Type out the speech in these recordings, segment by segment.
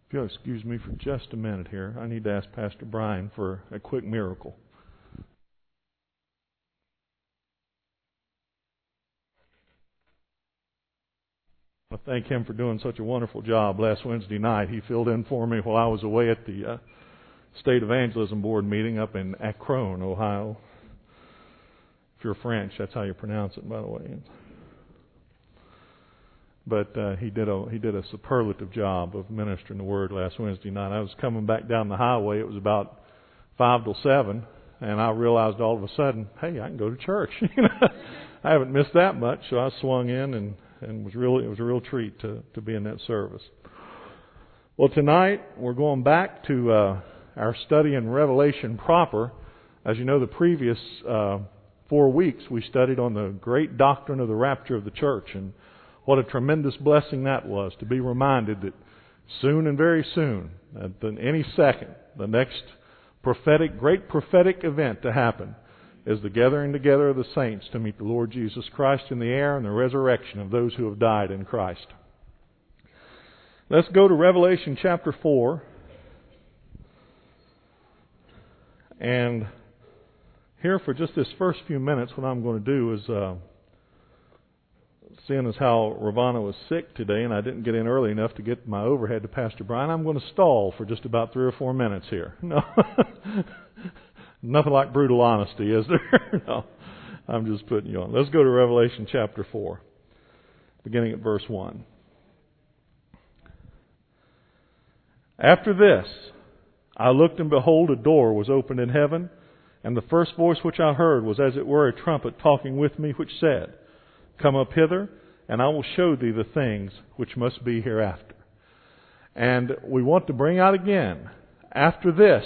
If you'll excuse me for just a minute here, I need to ask Pastor Brian for a quick miracle. I thank him for doing such a wonderful job last Wednesday night. He filled in for me while I was away at the State Evangelism Board meeting up in Akron, Ohio. If you're French, that's how you pronounce it, by the way. But he did a superlative job of ministering the Word last Wednesday night. I was coming back down the highway. It was about 5 till 7, and I realized all of a sudden, hey, I can go to church. I haven't missed that much, so I swung in, and it was a real treat to be in that service. Well, tonight we're going back to our study in Revelation proper. As you know, the previous 4 weeks we studied on the great doctrine of the rapture of the church, and what a tremendous blessing that was to be reminded that soon and very soon, at any second, the next great prophetic event to happen is the gathering together of the saints to meet the Lord Jesus Christ in the air and the resurrection of those who have died in Christ. Let's go to Revelation chapter 4. And here for just this first few minutes, what I'm going to do is, seeing as how Ravana was sick today and I didn't get in early enough to get my overhead to Pastor Brian, I'm going to stall for just about 3 or 4 minutes here. No, nothing like brutal honesty, is there? No, I'm just putting you on. Let's go to Revelation chapter 4, beginning at verse 1. After this, I looked, and behold, a door was opened in heaven, and the first voice which I heard was as it were a trumpet talking with me, which said, Come up hither, and I will show thee the things which must be hereafter. And we want to bring out again, after this,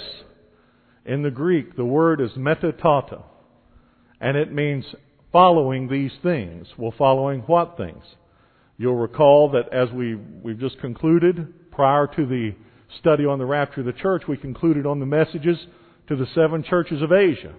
in the Greek, the word is metatauta, and it means following these things. Well, following what things? You'll recall that as we've just concluded, prior to the study on the rapture of the church, we concluded on the messages to the 7 churches of Asia.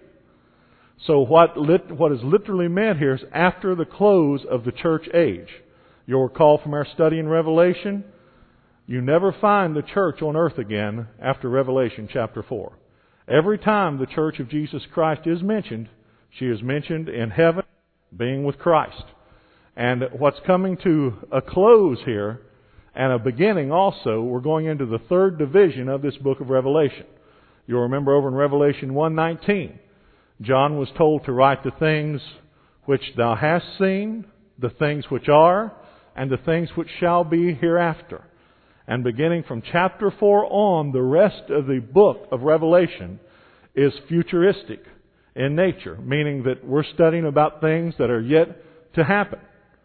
So what is literally meant here is after the close of the church age. You'll recall from our study in Revelation, you never find the church on earth again after Revelation chapter 4. Every time the church of Jesus Christ is mentioned, she is mentioned in heaven, being with Christ. And what's coming to a close here, and a beginning also, we're going into the 3rd division of this book of Revelation. You'll remember over in Revelation 1:19, John was told to write the things which thou hast seen, the things which are, and the things which shall be hereafter. And beginning from chapter 4 on, the rest of the book of Revelation is futuristic in nature, meaning that we're studying about things that are yet to happen.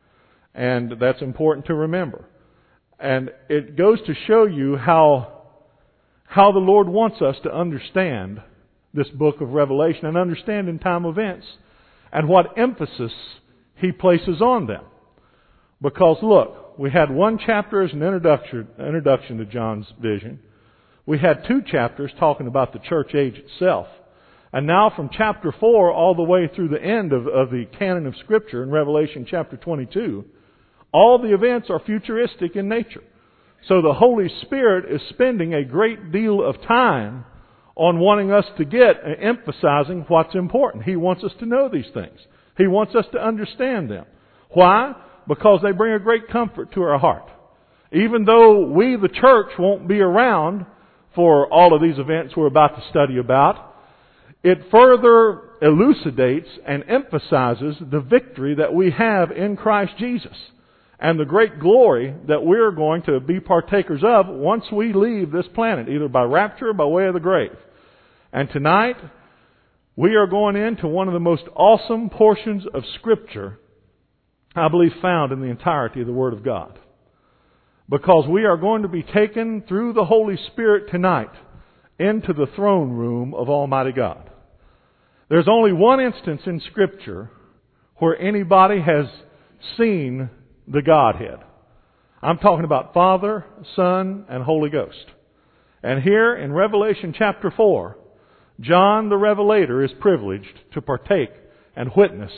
And that's important to remember. And it goes to show you how the Lord wants us to understand this book of Revelation and understand in time events and what emphasis He places on them. Because look, we had 1 chapter as an introduction to John's vision. We had 2 chapters talking about the church age itself. And now from chapter 4 all the way through the end of the canon of Scripture in Revelation chapter 22, all the events are futuristic in nature. So the Holy Spirit is spending a great deal of time on wanting us to get and emphasizing what's important. He wants us to know these things. He wants us to understand them. Why? Because they bring a great comfort to our heart. Even though we, the church, won't be around for all of these events we're about to study about, it further elucidates and emphasizes the victory that we have in Christ Jesus and the great glory that we're going to be partakers of once we leave this planet, either by rapture or by way of the grave. And tonight, we are going into one of the most awesome portions of Scripture, I believe, found in the entirety of the Word of God. Because we are going to be taken through the Holy Spirit tonight into the throne room of Almighty God. There's only one instance in Scripture where anybody has seen the Godhead. I'm talking about Father, Son, and Holy Ghost. And here in Revelation chapter 4, John the Revelator is privileged to partake and witness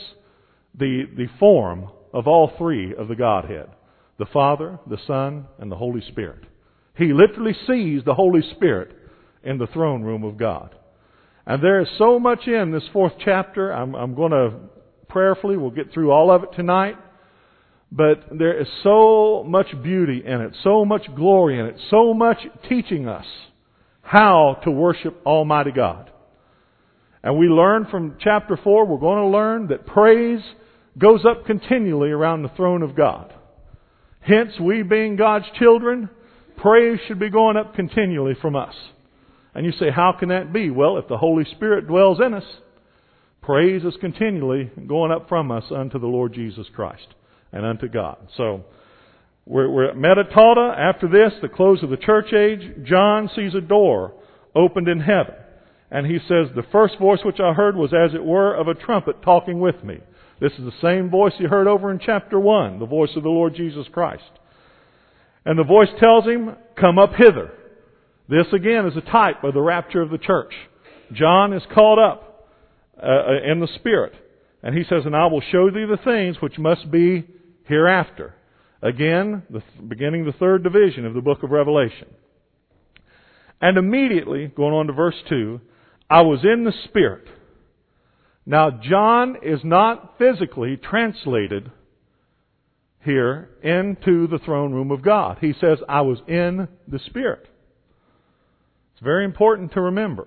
the form of all 3 of the Godhead, the Father, the Son, and the Holy Spirit. He literally sees the Holy Spirit in the throne room of God. And there is so much in this 4th chapter. I'm going to prayerfully, we'll get through all of it tonight. But there is so much beauty in it, so much glory in it, so much teaching us how to worship Almighty God. And we learn from chapter 4, we're going to learn that praise goes up continually around the throne of God. Hence, we being God's children, praise should be going up continually from us. And you say, how can that be? Well, if the Holy Spirit dwells in us, praise is continually going up from us unto the Lord Jesus Christ and unto God. So, we're at Metatauta. After this, the close of the church age, John sees a door opened in heaven. And he says, the first voice which I heard was as it were of a trumpet talking with me. This is the same voice he heard over in chapter 1, the voice of the Lord Jesus Christ. And the voice tells him, come up hither. This again is a type of the rapture of the church. John is caught up in the Spirit. And he says, and I will show thee the things which must be hereafter. Again, beginning the 3rd division of the book of Revelation. And immediately, going on to verse 2, I was in the Spirit. Now, John is not physically translated here into the throne room of God. He says, I was in the Spirit. It's very important to remember.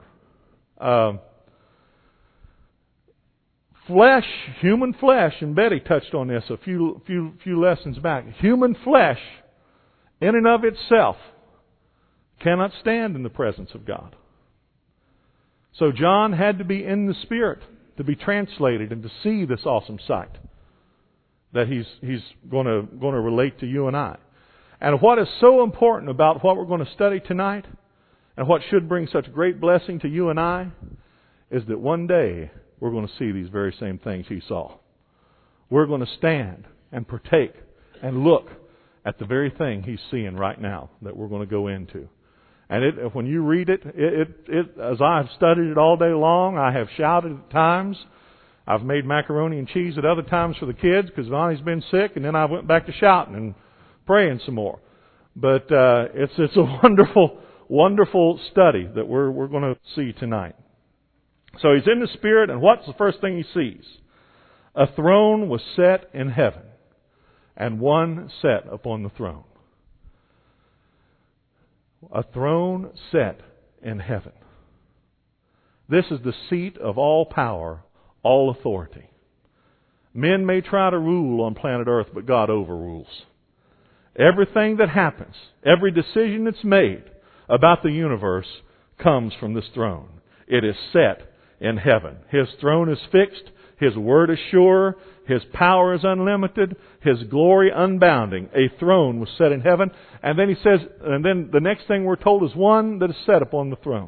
Flesh, human flesh, and Betty touched on this a few lessons back. Human flesh, in and of itself, cannot stand in the presence of God. So John had to be in the Spirit to be translated and to see this awesome sight that he's going to relate to you and I. And what is so important about what we're going to study tonight, and what should bring such great blessing to you and I, is that one day we're going to see these very same things he saw. We're going to stand and partake and look at the very thing he's seeing right now that we're going to go into. And when you read it, as I've studied it all day long, I have shouted at times. I've made macaroni and cheese at other times for the kids because Vonnie's been sick, and then I went back to shouting and praying some more. But it's a wonderful, wonderful study that we're going to see tonight. So he's in the Spirit, and what's the first thing he sees? A throne was set in heaven, and one sat upon the throne. A throne set in heaven. This is the seat of all power, all authority. Men may try to rule on planet Earth, but God overrules. Everything that happens, every decision that's made about the universe comes from this throne. It is set in heaven. His throne is fixed. His word is sure. His power is unlimited. His glory unbounding. A throne was set in heaven. And then he says, and then the next thing we're told is one that is set upon the throne.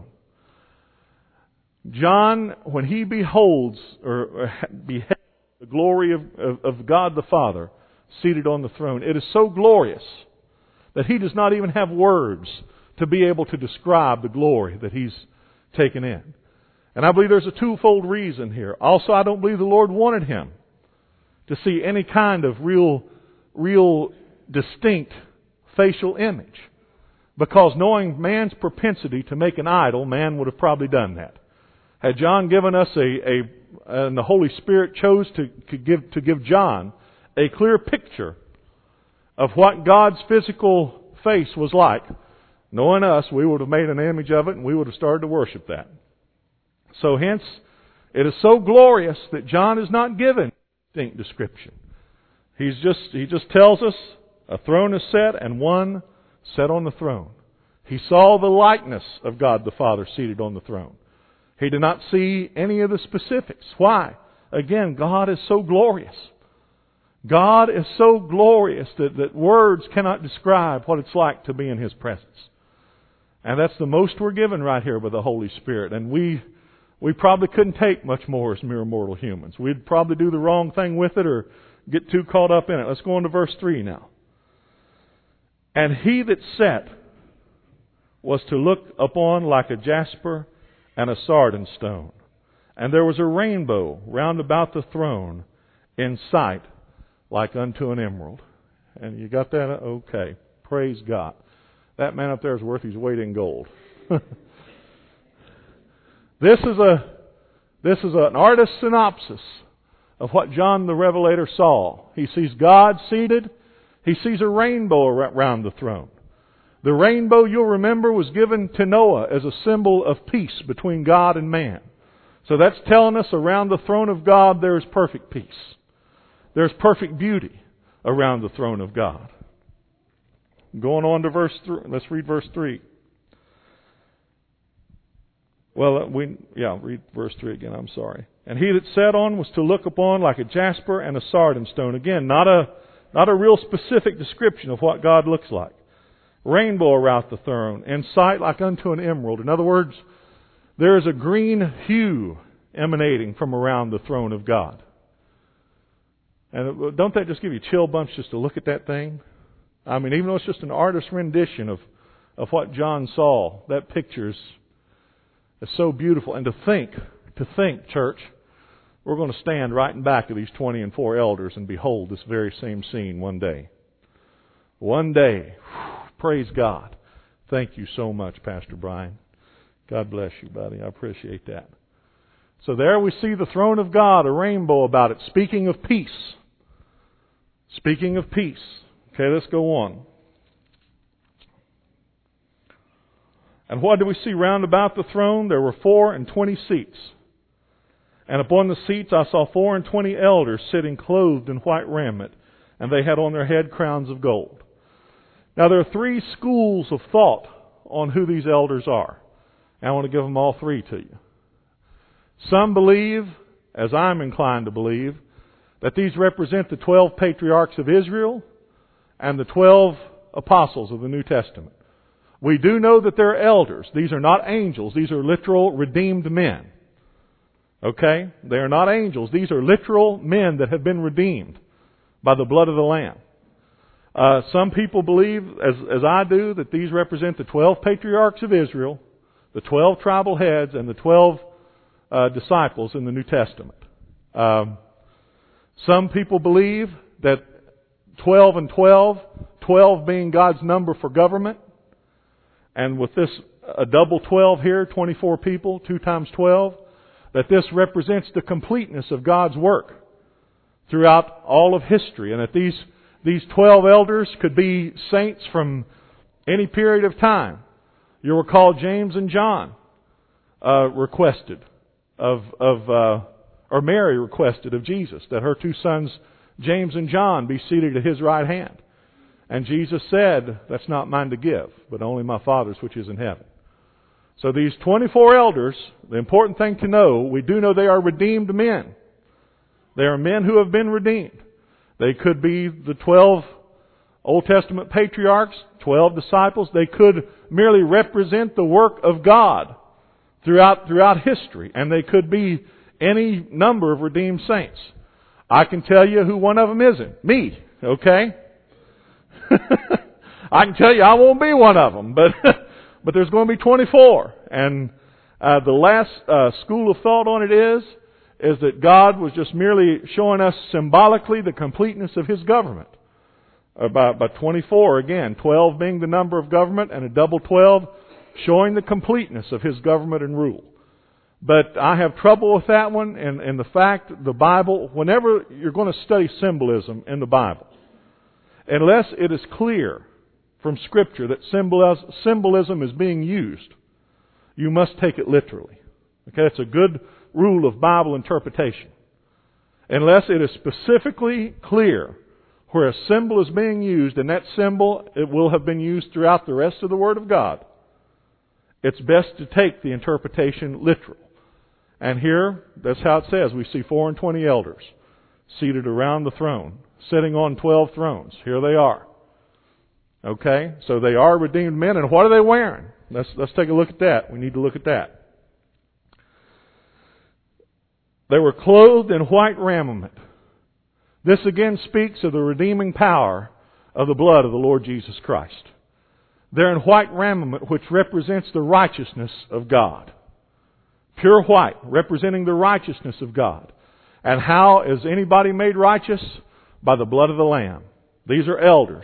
John, when he beholds or beholds the glory of God the Father seated on the throne, it is so glorious that he does not even have words to be able to describe the glory that he's taken in. And I believe there's a twofold reason here. Also, I don't believe the Lord wanted him to see any kind of real distinct facial image. Because knowing man's propensity to make an idol, man would have probably done that. Had John given us and the Holy Spirit chose to give John a clear picture of what God's physical face was like, knowing us, we would have made an image of it and we would have started to worship that. So hence, it is so glorious that John is not given distinct description. He just tells us a throne is set and one sat on the throne. He saw the likeness of God the Father seated on the throne. He did not see any of the specifics. Why? Again, God is so glorious. God is so glorious that words cannot describe what it's like to be in His presence. And that's the most we're given right here by the Holy Spirit. And we probably couldn't take much more as mere mortal humans. We'd probably do the wrong thing with it or get too caught up in it. Let's go on to verse 3 now. And he that sat was to look upon like a jasper and a sardine stone. And there was a rainbow round about the throne in sight like unto an emerald. And you got that? Okay. Praise God. that man up there is worth his weight in gold. This is an artist's synopsis of what John the Revelator saw. He sees God seated. He sees a rainbow around the throne. The rainbow, you'll remember, was given to Noah as a symbol of peace between God and man. So that's telling us around the throne of God there is perfect peace. There's perfect beauty around the throne of God. Going on to verse 3. Let's read verse 3. Well, read verse 3 again, I'm sorry. And he that sat on was to look upon like a jasper and a sardine stone. Again, not a real specific description of what God looks like. Rainbow around the throne, in sight like unto an emerald. In other words, there is a green hue emanating from around the throne of God. And don't that just give you chill bumps just to look at that thing? I mean, even though it's just an artist's rendition of what John saw, that picture is so beautiful. And to think, church, we're going to stand right in back of these 20 and 4 elders and behold this very same scene one day. One day. Praise God. Thank you so much, Pastor Brian. God bless you, buddy. I appreciate that. So there we see the throne of God, a rainbow about it, speaking of peace. Speaking of peace. Okay, let's go on. And what do we see round about the throne? There were 24 seats. And upon the seats I saw 24 elders sitting clothed in white raiment, and they had on their head crowns of gold. Now there are 3 schools of thought on who these elders are. And I want to give them all 3 to you. Some believe, as I'm inclined to believe, that these represent the 12 patriarchs of Israel and the 12 apostles of the New Testament. We do know that they're elders. These are not angels. These are literal redeemed men. Okay? They are not angels. These are literal men that have been redeemed by the blood of the Lamb. Some people believe, as I do, that these represent the 12 patriarchs of Israel, the 12 tribal heads, and the 12 disciples in the New Testament. Some people believe that 12 and 12, 12 being God's number for government, and with this a double 12 here, 24 people, 2 times 12, that this represents the completeness of God's work throughout all of history, and that these 12 elders could be saints from any period of time. You'll recall James and John requested or Mary requested of Jesus that her 2 sons, James and John, be seated at His right hand. And Jesus said, that's not mine to give, but only my Father's which is in heaven. So these 24 elders, the important thing to know, we do know they are redeemed men. They are men who have been redeemed. They could be the 12 Old Testament patriarchs, 12 disciples. They could merely represent the work of God throughout history. And they could be any number of redeemed saints. I can tell you who one of them isn't. Me. Okay? I can tell you I won't be one of them. But there's going to be 24. And the last school of thought on it is that God was just merely showing us symbolically the completeness of His government. By 24, again, 12 being the number of government, and a double 12 showing the completeness of His government and rule. But I have trouble with that one, and the fact the Bible, whenever you're going to study symbolism in the Bible, unless it is clear from Scripture that symbolism is being used, you must take it literally. Okay, that's a good rule of Bible interpretation. Unless it is specifically clear where a symbol is being used, and that symbol, it will have been used throughout the rest of the Word of God, it's best to take the interpretation literal. And here, that's how it says. We see 24 elders seated around the throne, sitting on 12 thrones. Here they are. Okay? So they are redeemed men, and what are they wearing? Let's take a look at that. We need to look at that. They were clothed in white raiment. This again speaks of the redeeming power of the blood of the Lord Jesus Christ. They're in white raiment, which represents the righteousness of God. Pure white, representing the righteousness of God. And how is anybody made righteous? By the blood of the Lamb. These are elders.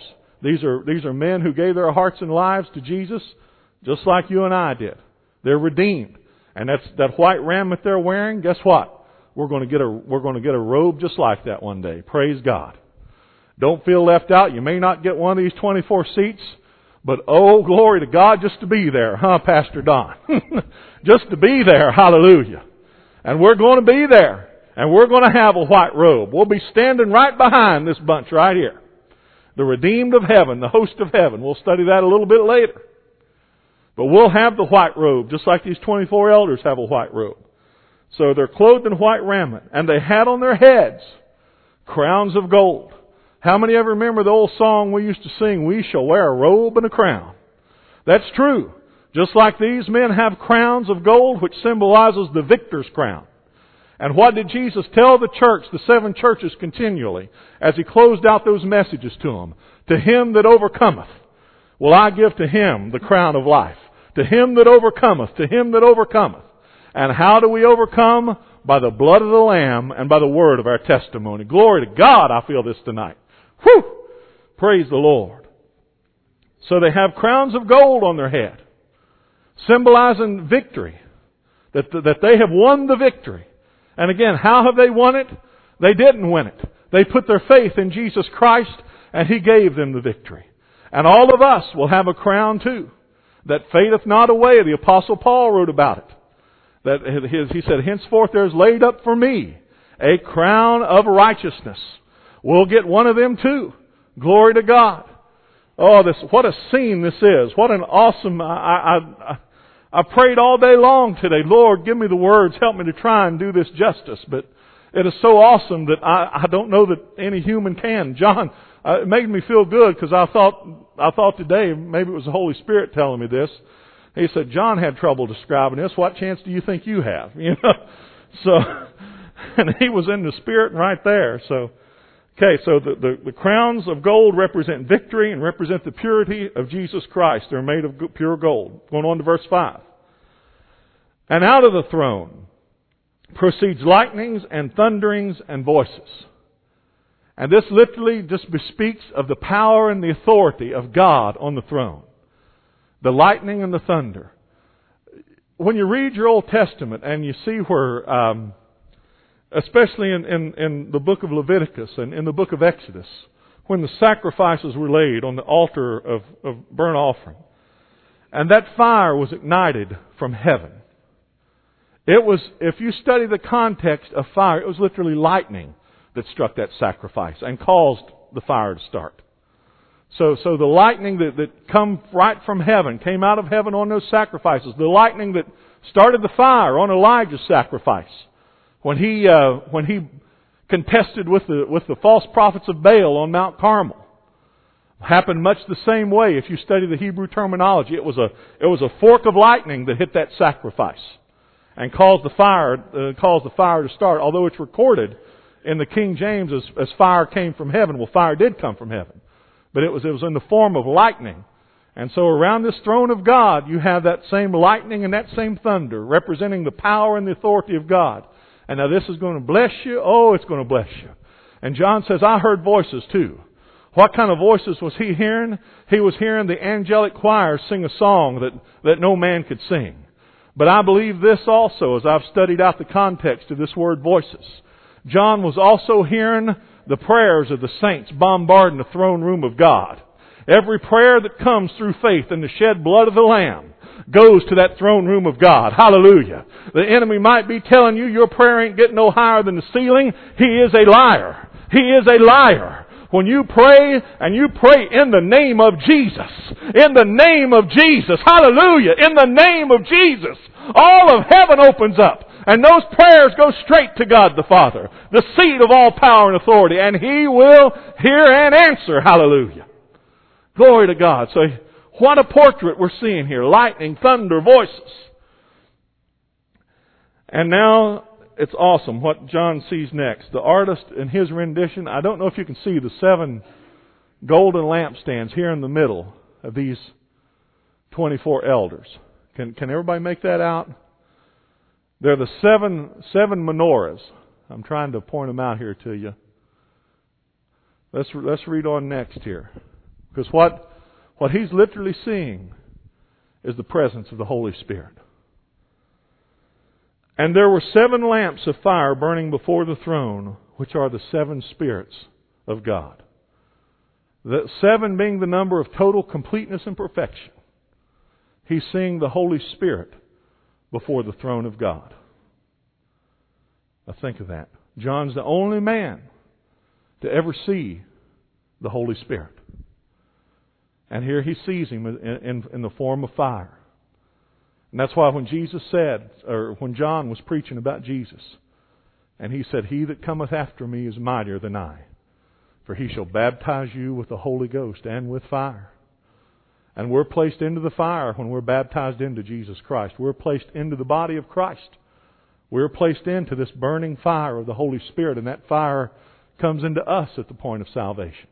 These are men who gave their hearts and lives to Jesus, just like you and I did. They're redeemed. And that white raiment they're wearing, guess what? We're going to get a robe just like that one day. Praise God. Don't feel left out. You may not get one of these 24 seats, but oh, glory to God just to be there, huh, Pastor Don? Just to be there, hallelujah. And we're going to be there. And we're going to have a white robe. We'll be standing right behind this bunch right here. The redeemed of heaven, the host of heaven. We'll study that a little bit later. But we'll have the white robe, just like these 24 elders have a white robe. So they're clothed in white raiment, and they had on their heads crowns of gold. How many ever remember the old song we used to sing, "We shall wear a robe and a crown"? That's true. Just like these men have crowns of gold, which symbolizes the victor's crown. And what did Jesus tell the church, the 7 churches continually, as He closed out those messages to them? To him that overcometh, will I give to him the crown of life. To him that overcometh, to him that overcometh. And how do we overcome? By the blood of the Lamb and by the word of our testimony. Glory to God, I feel this tonight. Whew! Praise the Lord. So they have crowns of gold on their head, symbolizing victory, that they have won the victory. And again, how have they won it? They didn't win it. They put their faith in Jesus Christ, and He gave them the victory. And all of us will have a crown too, that fadeth not away. The Apostle Paul wrote about it. He said, henceforth there is laid up for me a crown of righteousness. We'll get one of them too. Glory to God. Oh, what a scene this is. What an awesome... I prayed all day long today, Lord, give me the words, help me to try and do this justice. But it is so awesome that I don't know that any human can. John, it made me feel good because I thought today, maybe it was the Holy Spirit telling me this. He said, John had trouble describing this. What chance do you think you have? You know? So, and he was in the Spirit right there. So, okay, so the crowns of gold represent victory and represent the purity of Jesus Christ. They're made of pure gold. Going on to verse 5. And out of the throne proceeds lightnings and thunderings and voices. And this literally just bespeaks of the power and the authority of God on the throne. The lightning and the thunder. When you read your Old Testament and you see where, especially in the book of Leviticus and in the book of Exodus, when the sacrifices were laid on the altar of burnt offering, and that fire was ignited from heaven. It was, if you study the context of fire, it was literally lightning that struck that sacrifice and caused the fire to start. So the lightning that come right from heaven, came out of heaven on those sacrifices. The lightning that started the fire on Elijah's sacrifice. When he contested with the false prophets of Baal on Mount Carmel. Happened much the same way if you study the Hebrew terminology. It was a fork of lightning that hit that sacrifice and caused the fire to start. Although it's recorded in the King James as fire came from heaven. Well, fire did come from heaven. But it was in the form of lightning. And so around this throne of God, you have that same lightning and that same thunder, representing the power and the authority of God. And now this is going to bless you. Oh, it's going to bless you. And John says, I heard voices too. What kind of voices was he hearing? He was hearing the angelic choir sing a song that no man could sing. But I believe this also, as I've studied out the context of this word voices. John was also hearing the prayers of the saints bombarding the throne room of God. Every prayer that comes through faith in the shed blood of the Lamb goes to that throne room of God. Hallelujah. The enemy might be telling you your prayer ain't getting no higher than the ceiling. He is a liar. He is a liar. When you pray, and you pray in the name of Jesus. In the name of Jesus. Hallelujah. In the name of Jesus. All of heaven opens up. And those prayers go straight to God the Father, the seat of all power and authority, and He will hear and answer. Hallelujah. Glory to God. So, what a portrait we're seeing here. Lightning, thunder, voices. And now, it's awesome what John sees next. The artist in his rendition, I don't know if you can see the 7 golden lampstands here in the middle of these 24 elders. Can everybody make that out? They're the seven menorahs. I'm trying to point them out here to you. Let's read on next here. Because what he's literally seeing is the presence of the Holy Spirit. And there were 7 lamps of fire burning before the throne, which are the 7 spirits of God. The 7 being the number of total completeness and perfection. He's seeing the Holy Spirit before the throne of God. Now think of that. John's the only man to ever see the Holy Spirit. And here he sees Him in the form of fire. And that's why when Jesus said, or when John was preaching about Jesus, and he said, "He that cometh after me is mightier than I, for he shall baptize you with the Holy Ghost and with fire." And we're placed into the fire when we're baptized into Jesus Christ. We're placed into the body of Christ. We're placed into this burning fire of the Holy Spirit, and that fire comes into us at the point of salvation.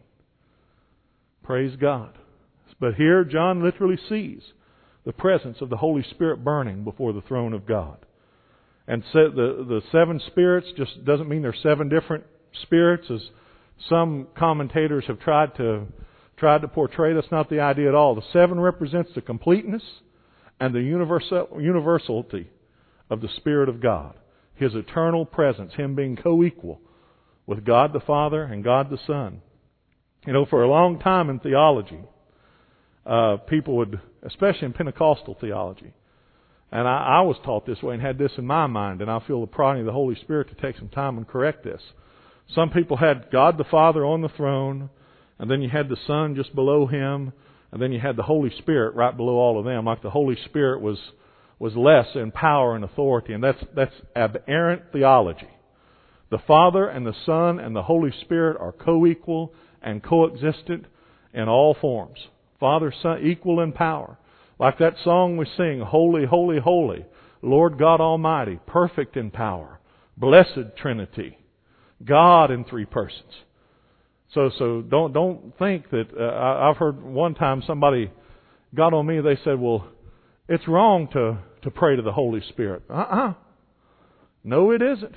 Praise God. But here John literally sees the presence of the Holy Spirit burning before the throne of God. And so the 7 spirits just doesn't mean there's 7 different spirits, as some commentators have tried to portray. That's not the idea at all. The 7 represents the completeness and the universality of the Spirit of God. His eternal presence, Him being co-equal with God the Father and God the Son. You know, for a long time in theology, people would, especially in Pentecostal theology, and I was taught this way and had this in my mind, and I feel the prodding of the Holy Spirit to take some time and correct this. Some people had God the Father on the throne, and then you had the Son just below Him, and then you had the Holy Spirit right below all of them, like the Holy Spirit was less in power and authority, and that's aberrant theology. The Father and the Son and the Holy Spirit are co-equal and coexistent in all forms. Father, Son, equal in power. Like that song we sing, "Holy, holy, holy, Lord God Almighty, perfect in power, blessed Trinity, God in 3 persons." So don't think that I've heard one time somebody got on me. They said, "Well, it's wrong to pray to the Holy Spirit." No, it isn't.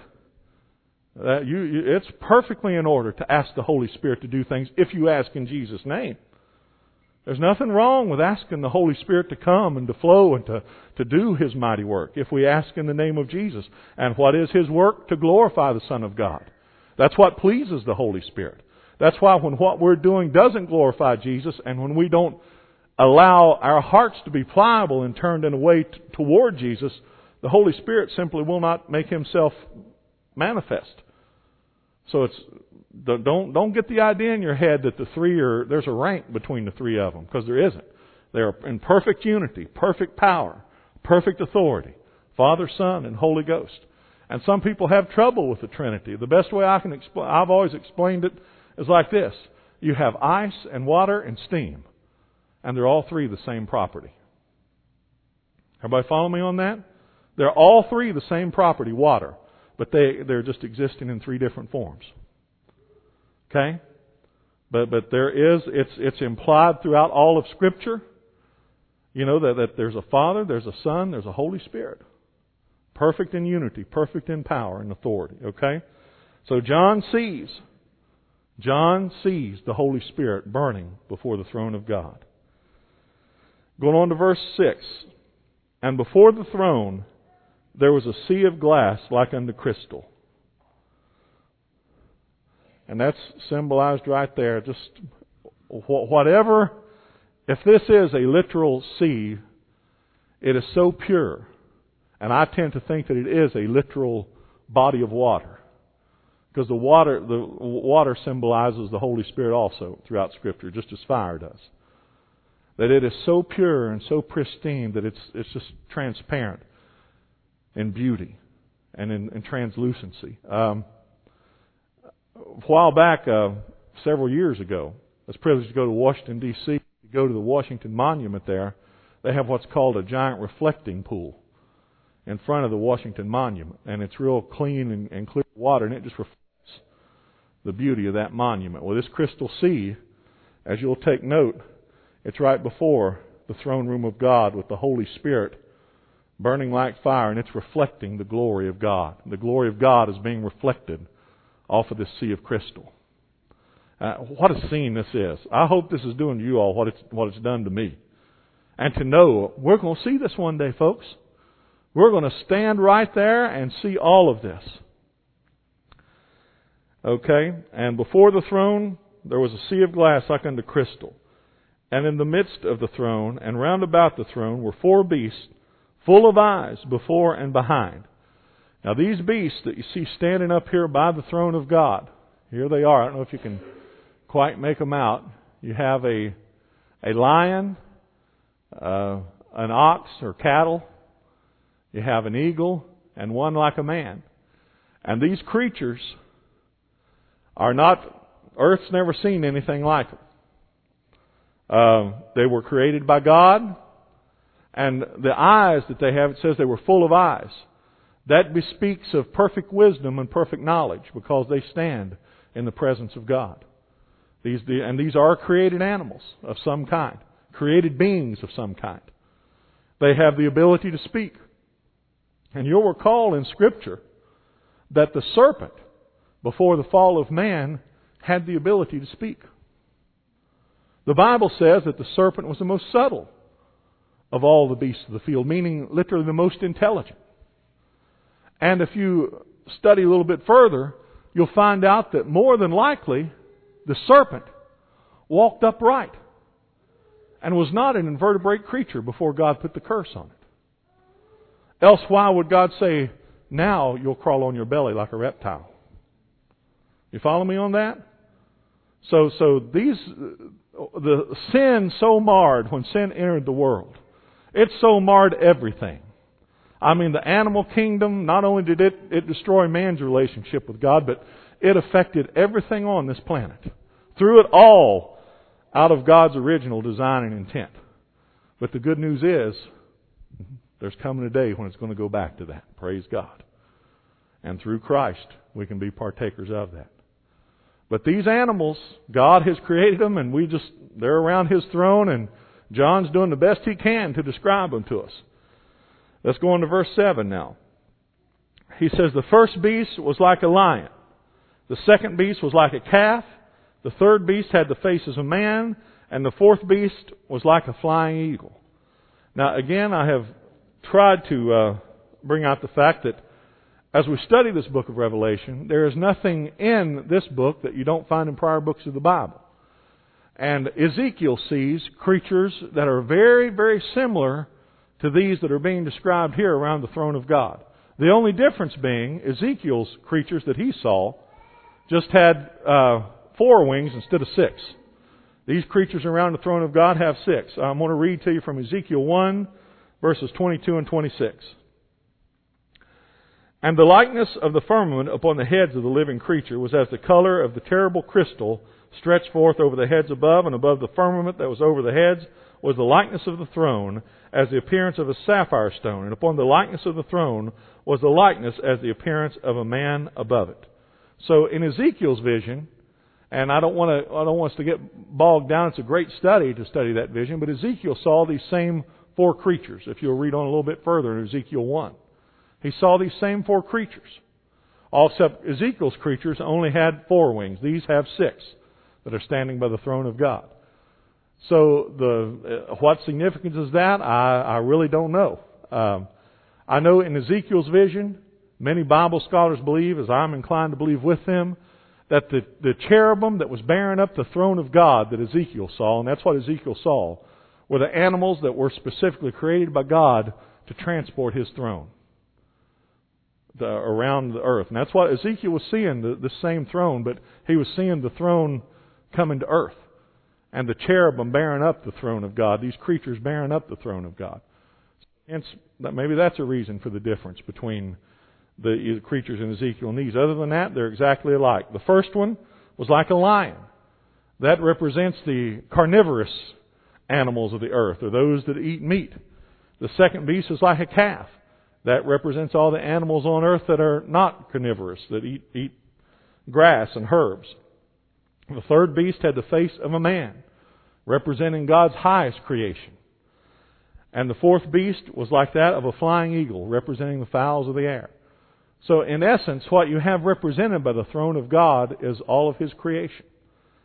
It's perfectly in order to ask the Holy Spirit to do things if you ask in Jesus' name. There's nothing wrong with asking the Holy Spirit to come and to flow and to do His mighty work if we ask in the name of Jesus. And what is His work? To glorify the Son of God. That's what pleases the Holy Spirit. That's why when what we're doing doesn't glorify Jesus, and when we don't allow our hearts to be pliable and turned in a way toward Jesus, the Holy Spirit simply will not make Himself manifest. So don't get the idea in your head that the 3 there's a rank between the 3 of them, because there isn't. They are in perfect unity, perfect power, perfect authority. Father, Son, and Holy Ghost. And some people have trouble with the Trinity. The best way I've always explained it is like this. You have ice and water and steam, and they're all 3 the same property. Everybody follow me on that? They're all 3 the same property, water, but they're just existing in 3 different forms. Okay? But it's implied throughout all of Scripture, you know, that there's a Father, there's a Son, there's a Holy Spirit. Perfect in unity, perfect in power and authority. Okay? So John sees the Holy Spirit burning before the throne of God. Going on to verse 6. "And before the throne there was a sea of glass like unto crystal." And that's symbolized right there. Just whatever, if this is a literal sea, it is so pure. And I tend to think that it is a literal body of water. Because the water symbolizes the Holy Spirit also throughout Scripture, just as fire does. That it is so pure and so pristine that it's just transparent in beauty and in translucency. A while back, several years ago, I was privileged to go to Washington, D.C. To go to the Washington Monument there. They have what's called a giant reflecting pool in front of the Washington Monument. And it's real clean and clear water, and it just reflects the beauty of that monument. Well, this crystal sea, as you'll take note, it's right before the throne room of God with the Holy Spirit burning like fire, and it's reflecting the glory of God. The glory of God is being reflected off of this sea of crystal. What a scene this is. I hope this is doing to you all what it's done to me. And to know, we're going to see this one day, folks. We're going to stand right there and see all of this. Okay? And before the throne, there was a sea of glass like unto crystal. And in the midst of the throne, and round about the throne, were 4 beasts, full of eyes before and behind. Now these beasts that you see standing up here by the throne of God, here they are. I don't know if you can quite make them out. You have a lion, an ox or cattle. You have an eagle, and one like a man. And these creatures are not, earth's never seen anything like them. They were created by God, and the eyes that they have, it says they were full of eyes. That bespeaks of perfect wisdom and perfect knowledge, because they stand in the presence of God. These are created animals of some kind, created beings of some kind. They have the ability to speak. And you'll recall in Scripture that the serpent, before the fall of man, had the ability to speak. The Bible says that the serpent was the most subtle of all the beasts of the field, meaning literally the most intelligent. And if you study a little bit further, you'll find out that more than likely the serpent walked upright and was not an invertebrate creature before God put the curse on it. Else why would God say, now you'll crawl on your belly like a reptile? You follow me on that? So the sin so marred, when sin entered the world, it so marred everything. I mean, the animal kingdom, not only did it destroy man's relationship with God, but it affected everything on this planet. Threw it all out of God's original design and intent. But the good news is, there's coming a day when it's going to go back to that. Praise God. And through Christ, we can be partakers of that. But these animals, God has created them, and they're around His throne, and John's doing the best he can to describe them to us. Let's go on to verse 7 now. He says, the first beast was like a lion. The second beast was like a calf. The third beast had the face of a man. And the fourth beast was like a flying eagle. Now again, I have tried to bring out the fact that as we study this book of Revelation, there is nothing in this book that you don't find in prior books of the Bible. And Ezekiel sees creatures that are very, very similar to these that are being described here around the throne of God. The only difference being Ezekiel's creatures that he saw just had 4 wings instead of 6. These creatures around the throne of God have 6. I'm going to read to you from Ezekiel 1, verses 22 and 26. And the likeness of the firmament upon the heads of the living creature was as the color of the terrible crystal stretched forth over the heads above, and above the firmament that was over the heads was the likeness of the throne as the appearance of a sapphire stone, and upon the likeness of the throne was the likeness as the appearance of a man above it. So in Ezekiel's vision, and I don't want us to get bogged down, it's a great study to study that vision, but Ezekiel saw these same 4 creatures. If you'll read on a little bit further in Ezekiel 1. He saw these same 4 creatures. All except Ezekiel's creatures only had 4 wings. These have 6 that are standing by the throne of God. So what significance is that? I really don't know. I know in Ezekiel's vision, many Bible scholars believe, as I'm inclined to believe with them, that the cherubim that was bearing up the throne of God that Ezekiel saw, and that's what Ezekiel saw, were the animals that were specifically created by God to transport His throne around the earth. And that's what Ezekiel was seeing, the same throne, but he was seeing the throne coming to earth. And the cherubim bearing up the throne of God, these creatures bearing up the throne of God. Hence, maybe that's a reason for the difference between the creatures in Ezekiel and these. Other than that, they're exactly alike. The first one was like a lion. That represents the carnivorous animals of the earth, or those that eat meat. The second beast is like a calf. That represents all the animals on earth that are not carnivorous, that eat grass and herbs. The third beast had the face of a man, representing God's highest creation. And the fourth beast was like that of a flying eagle, representing the fowls of the air. So in essence, what you have represented by the throne of God is all of His creation.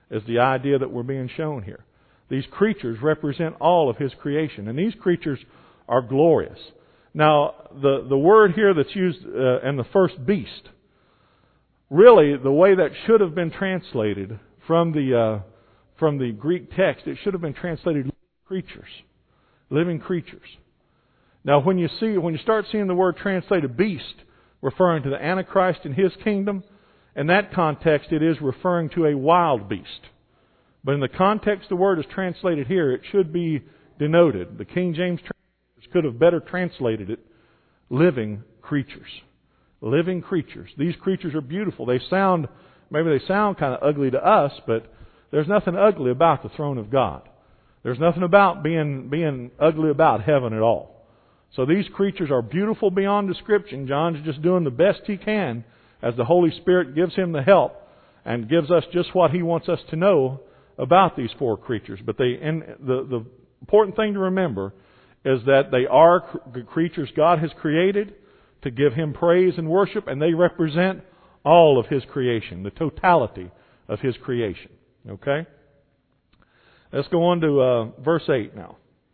is the idea that we're being shown here. These creatures represent all of His creation, and these creatures are glorious. Now, the word here that's used in the first beast, really the way that should have been translated from the Greek text, it should have been translated creatures, living creatures. Now, when you start seeing the word translated beast, referring to the Antichrist and his kingdom, in that context it is referring to a wild beast. But in the context the word is translated here, it should be denoted. The King James translators could have better translated it, living creatures. Living creatures. These creatures are beautiful. Maybe they sound kind of ugly to us, but there's nothing ugly about the throne of God. There's nothing about being ugly about heaven at all. So these creatures are beautiful beyond description. John's just doing the best he can as the Holy Spirit gives him the help and gives us just what He wants us to know about these four creatures. But the important thing to remember is that they are creatures God has created to give Him praise and worship, and they represent all of His creation, the totality of His creation. Okay? Let's go on to verse 8 now.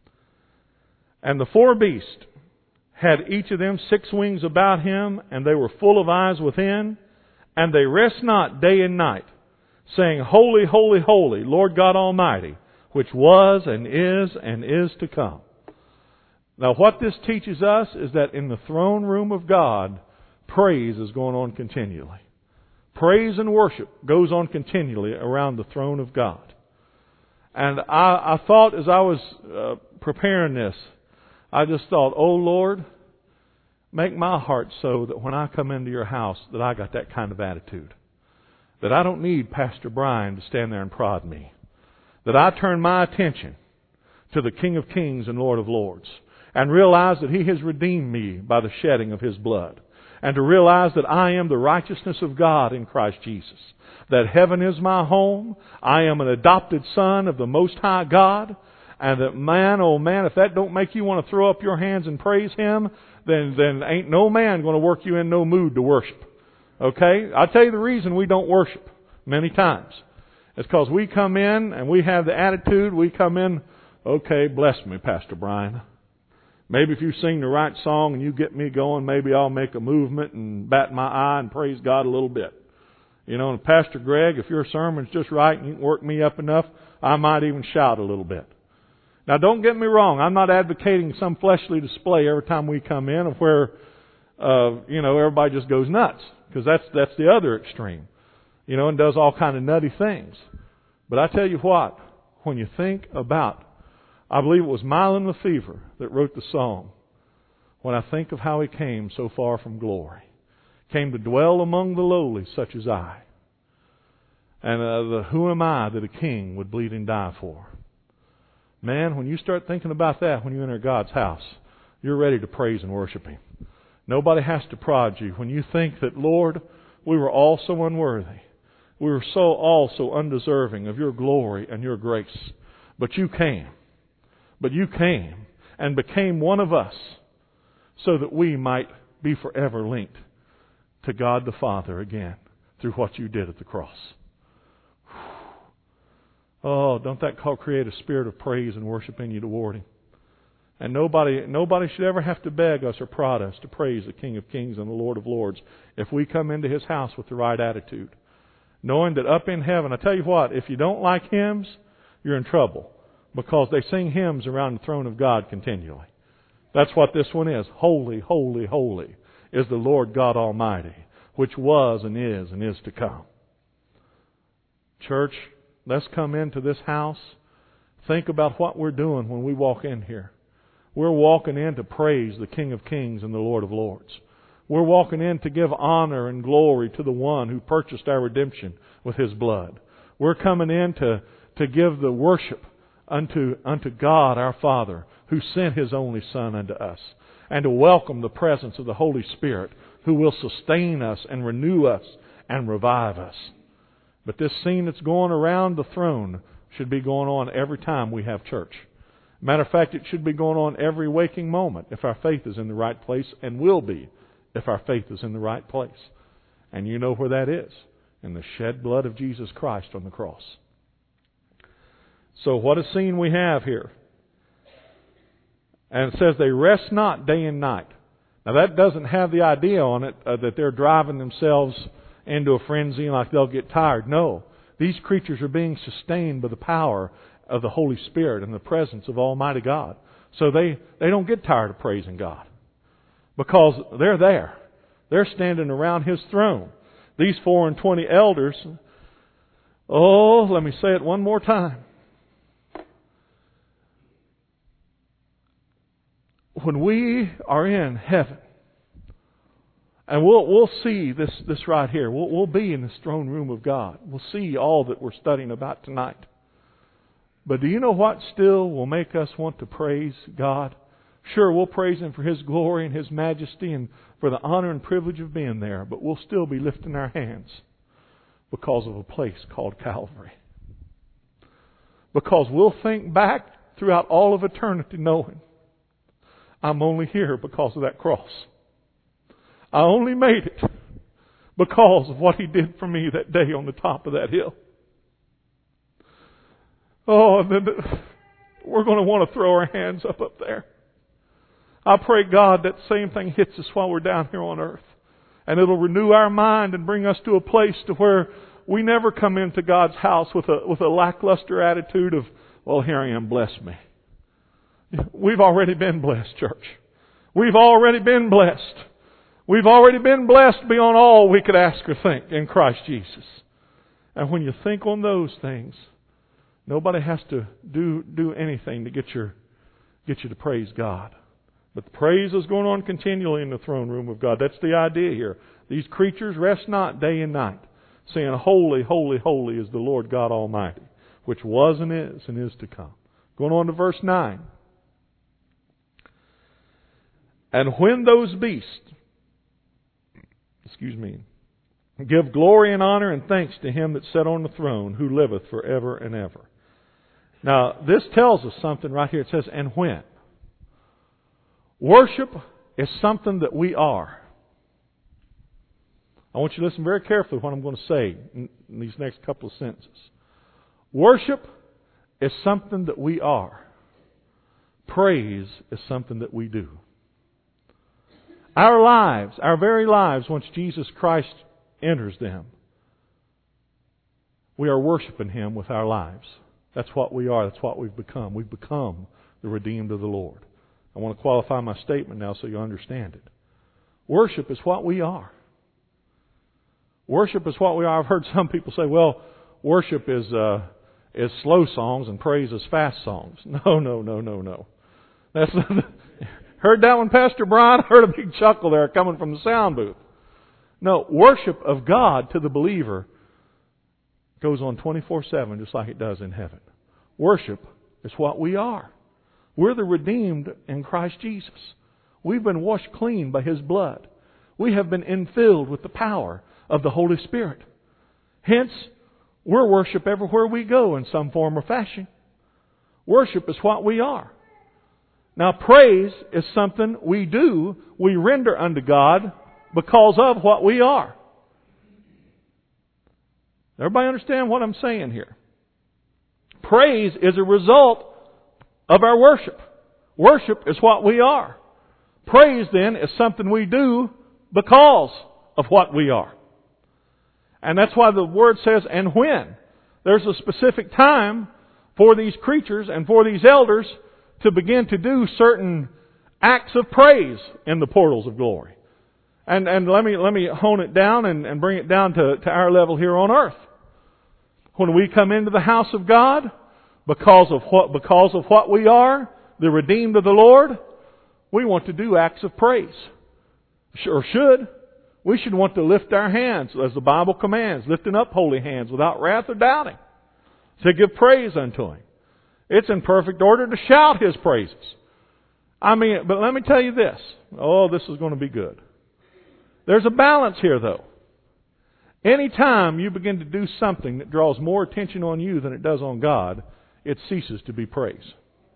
And the four beasts had each of them 6 wings about him, and they were full of eyes within, and they rest not day and night, saying, Holy, holy, holy, Lord God Almighty, which was and is to come. Now what this teaches us is that in the throne room of God, praise is going on continually. Praise and worship goes on continually around the throne of God. And I thought as I was preparing this, I just thought, oh Lord, make my heart so that when I come into Your house that I got that kind of attitude. That I don't need Pastor Brian to stand there and prod me. That I turn my attention to the King of Kings and Lord of Lords. And realize that He has redeemed me by the shedding of His blood. And to realize that I am the righteousness of God in Christ Jesus. That heaven is my home. I am an adopted son of the Most High God. And that man, oh man, if that don't make you want to throw up your hands and praise Him, then ain't no man going to work you in no mood to worship. Okay? I'll tell you the reason we don't worship many times. It's because we come in and we have the attitude, we come in, okay, bless me, Pastor Brian. Maybe if you sing the right song and you get me going, maybe I'll make a movement and bat my eye and praise God a little bit. You know, and Pastor Greg, if your sermon's just right and you can work me up enough, I might even shout a little bit. Now don't get me wrong, I'm not advocating some fleshly display every time we come in of where, everybody just goes nuts. Because that's the other extreme. And does all kind of nutty things. But I tell you what, when you think about, I believe it was Mylon Lefevre that wrote the song, when I think of how He came so far from glory, came to dwell among the lowly such as I. And who am I that a king would bleed and die for? Man, when you start thinking about that, when you enter God's house, you're ready to praise and worship Him. Nobody has to prod you. When you think that, Lord, we were all so unworthy. We were all so undeserving of Your glory and Your grace. But You came. But You came and became one of us so that we might be forever linked to God the Father again through what You did at the cross. Oh, don't that create a spirit of praise and worship in you toward Him? And nobody should ever have to beg us or prod us to praise the King of Kings and the Lord of Lords if we come into His house with the right attitude. Knowing that up in heaven, I tell you what, if you don't like hymns, you're in trouble. Because they sing hymns around the throne of God continually. That's what this one is. Holy, holy, holy is the Lord God Almighty, which was and is to come. Church, let's come into this house. Think about what we're doing when we walk in here. We're walking in to praise the King of Kings and the Lord of Lords. We're walking in to give honor and glory to the one who purchased our redemption with His blood. We're coming in to give the worship unto God our Father, who sent His only Son unto us, and to welcome the presence of the Holy Spirit, who will sustain us and renew us and revive us. But this scene that's going around the throne should be going on every time we have church. Matter of fact, it should be going on every waking moment if our faith is in the right place, and will be if our faith is in the right place. And you know where that is. In the shed blood of Jesus Christ on the cross. So what a scene we have here. And it says they rest not day and night. Now that doesn't have the idea on it that they're driving themselves into a frenzy like they'll get tired. No. These creatures are being sustained by the power of the Holy Spirit and the presence of Almighty God. So they don't get tired of praising God. Because they're there. They're standing around His throne. These 24 elders, let me say it one more time. When we are in heaven, and we'll see this right here. We'll be in this throne room of God. We'll see all that we're studying about tonight. But do you know what still will make us want to praise God? Sure, we'll praise Him for His glory and His majesty and for the honor and privilege of being there. But we'll still be lifting our hands because of a place called Calvary. Because we'll think back throughout all of eternity knowing I'm only here because of that cross. I only made it because of what He did for me that day on the top of that hill. And then we're going to want to throw our hands up there. I pray, God, that same thing hits us while we're down here on earth. And it'll renew our mind and bring us to a place to where we never come into God's house with a lackluster attitude of, here I am, bless me. We've already been blessed, church. We've already been blessed. We've already been blessed beyond all we could ask or think in Christ Jesus. And when you think on those things, nobody has to do anything to get you to praise God. But the praise is going on continually in the throne room of God. That's the idea here. These creatures rest not day and night, saying, Holy, holy, holy is the Lord God Almighty, which was and is to come. Going on to verse 9. And when those beasts, give glory and honor and thanks to Him that sat on the throne, who liveth forever and ever. Now, this tells us something right here. It says, and when. Worship is something that we are. I want you to listen very carefully to what I'm going to say in these next couple of sentences. Worship is something that we are. Praise is something that we do. Our lives, our very lives, once Jesus Christ enters them, we are worshiping Him with our lives. That's what we are. That's what we've become. We've become the redeemed of the Lord. I want to qualify my statement now so you understand it. Worship is what we are. Worship is what we are. I've heard some people say, worship is slow songs and praise is fast songs. No. That's heard that one, Pastor Brian? I heard a big chuckle there coming from the sound booth. No, worship of God to the believer goes on 24/7 just like it does in heaven. Worship is what we are. We're the redeemed in Christ Jesus. We've been washed clean by His blood. We have been infilled with the power of the Holy Spirit. Hence, we're worship everywhere we go in some form or fashion. Worship is what we are. Now, praise is something we do, we render unto God because of what we are. Everybody understand what I'm saying here? Praise is a result of our worship. Worship is what we are. Praise, then, is something we do because of what we are. And that's why the Word says, and when. There's a specific time for these creatures and for these elders to begin to do certain acts of praise in the portals of glory. And let me hone it down and bring it down to our level here on earth. When we come into the house of God, because of what we are, the redeemed of the Lord, we want to do acts of praise. Or should. We should want to lift our hands, as the Bible commands, lifting up holy hands without wrath or doubting, to give praise unto Him. It's in perfect order to shout His praises. But let me tell you this. This is going to be good. There's a balance here, though. Anytime you begin to do something that draws more attention on you than it does on God, it ceases to be praise.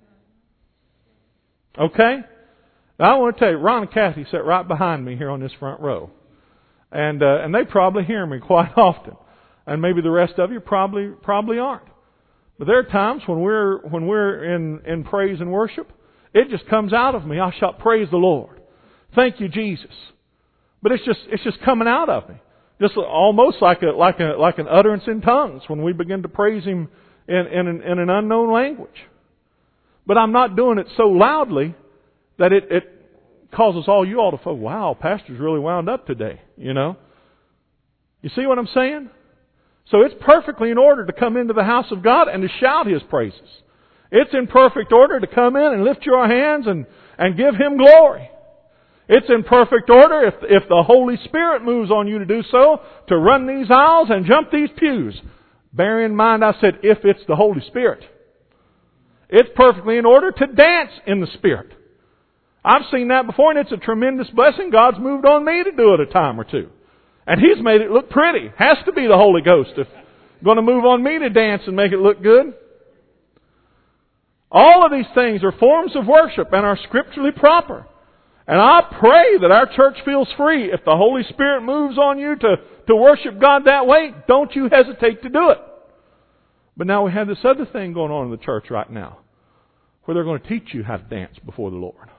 Okay? Now I want to tell you, Ron and Kathy sit right behind me here on this front row. And they probably hear me quite often. And maybe the rest of you probably aren't. But there are times when we're in praise and worship, it just comes out of me. I shout, praise the Lord. Thank you, Jesus. But it's just coming out of me. Just almost like an utterance in tongues when we begin to praise Him in an unknown language. But I'm not doing it so loudly that it causes all you all to go, wow, Pastor's really wound up today, you know. You see what I'm saying? So it's perfectly in order to come into the house of God and to shout His praises. It's in perfect order to come in and lift your hands and give Him glory. It's in perfect order if the Holy Spirit moves on you to do so, to run these aisles and jump these pews. Bear in mind I said if it's the Holy Spirit. It's perfectly in order to dance in the Spirit. I've seen that before and it's a tremendous blessing. God's moved on me to do it a time or two. And He's made it look pretty. Has to be the Holy Ghost if going to move on me to dance and make it look good. All of these things are forms of worship and are scripturally proper. And I pray that our church feels free. If the Holy Spirit moves on you to worship God that way, don't you hesitate to do it. But now we have this other thing going on in the church right now, where they're going to teach you how to dance before the Lord.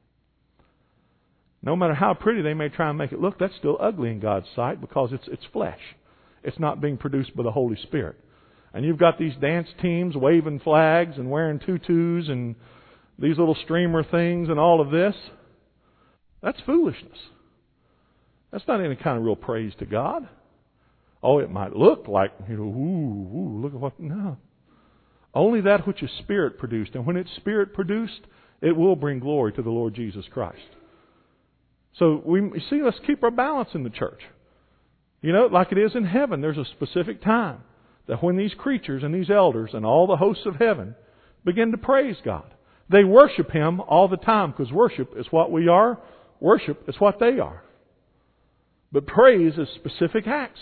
No matter how pretty they may try and make it look, that's still ugly in God's sight because it's flesh. It's not being produced by the Holy Spirit. And you've got these dance teams waving flags and wearing tutus and these little streamer things and all of this. That's foolishness. That's not any kind of real praise to God. Oh, it might look like, look at what, no. Only that which is Spirit produced. And when it's Spirit produced, it will bring glory to the Lord Jesus Christ. So let's keep our balance in the church. You know, like it is in heaven, there's a specific time that when these creatures and these elders and all the hosts of heaven begin to praise God, they worship Him all the time because worship is what we are. Worship is what they are. But praise is specific acts.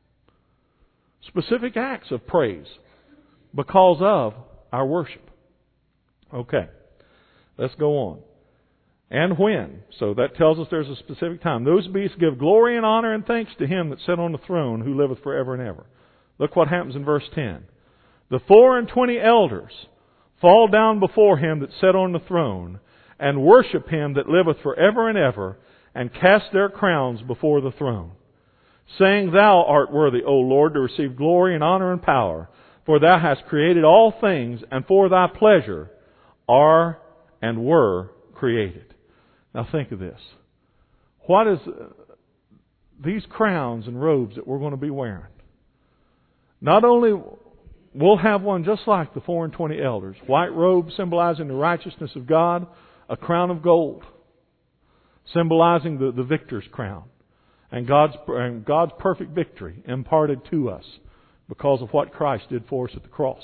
Specific acts of praise because of our worship. Okay, let's go on. And when. So that tells us there's a specific time. Those beasts give glory and honor and thanks to Him that sat on the throne who liveth forever and ever. Look what happens in verse 10. The 24 elders fall down before Him that sat on the throne and worship Him that liveth forever and ever, and cast their crowns before the throne, saying, Thou art worthy, O Lord, to receive glory and honor and power, for Thou hast created all things, and for Thy pleasure are and were created. Now think of this. What is these crowns and robes that we're going to be wearing? Not only we'll have one just like the 24 elders, white robe symbolizing the righteousness of God, a crown of gold, symbolizing the victor's crown, and God's perfect victory imparted to us because of what Christ did for us at the cross.